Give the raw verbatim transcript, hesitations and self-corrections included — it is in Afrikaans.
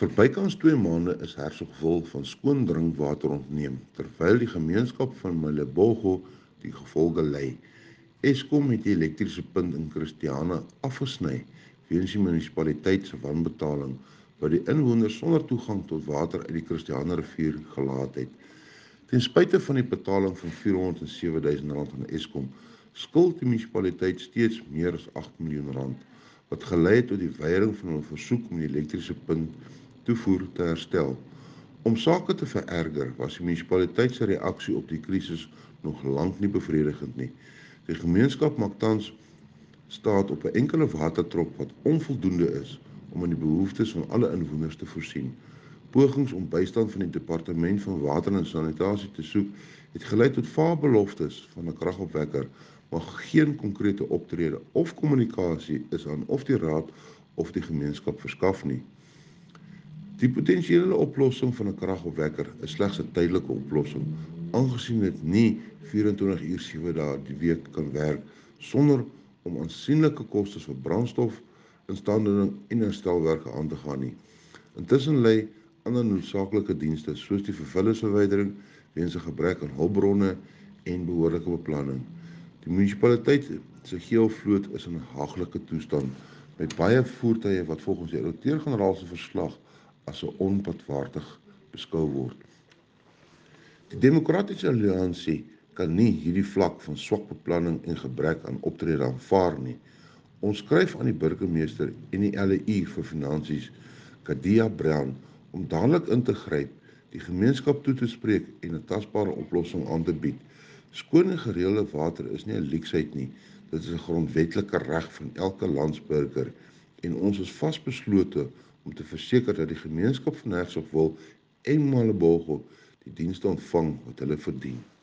Vir bykans twee maande is Hertsgwil van skoon drinkwater ontneem, terwyl die gemeenskap van Malebogo die gevolge ly. Eskom het die elektriese punt in Christiana afgesny weens die munisipaliteit se wanbetaling wat die inwoners sonder toegang tot water uit die Christiana rivier gelaat het. Ten spyte van die betaling van vierhonderd en sewe duisend rand aan Eskom, skuld die munisipaliteit steeds meer as agt miljoen rand, wat gelei het tot die weiering van hulle versoek om die elektriese punt toevoer te herstel. Om sake te vererger, was die munisipaliteit se reaksie op die krisis nog lank nie bevredigend nie. Die gemeenskap maak tans staat op 'n enkele watertrop wat onvoldoende is om aan die behoeftes van alle inwoners te voorsien. Pogings om bystand van die departement van water en sanitasie te soek, het gelei tot vae beloftes van 'n kragopwekker, maar geen konkrete optrede of kommunikasie is aan of die raad of die gemeenskap verskaf nie. Die potensiële oplossing van 'n kragopwekker is slegs 'n tydelike oplossing, aangesien dit nie vyf-en-twintig uur sewe dae die week kan werk sonder om aansienlike kostes vir brandstof, instandhouding en herstelwerke aan te gaan nie. Intussen lê ander noodsaaklike dienste soos die vervullingsverwydering weens 'n gebrek aan hulpbronne en behoorlike beplanning. Die munisipaliteit se geelvloot is in 'n haaglike toestand met baie voertuie wat volgens die ouditeur-generaal se verslag as 'n onpadwaardig beskou word. Die Demokratiese Alliansie kan nie hierdie vlak van swak beplanning en gebrek aan optrede aanvaar nie. Ons skryf aan die burgemeester en die L E I vir Finansies, Kadia Brown, om dadelik in te gryp, die gemeenskap toe te spreek en 'n tasbare oplossing aan te bied. Skoon en gereelde water is nie 'n leksheid nie, dit is 'n grondwetlike reg van elke landsburger en ons is vasbeslote om te verseker dat die gemeenskap van Hertsgwil en Malebogo die dienste ontvang wat hulle verdien.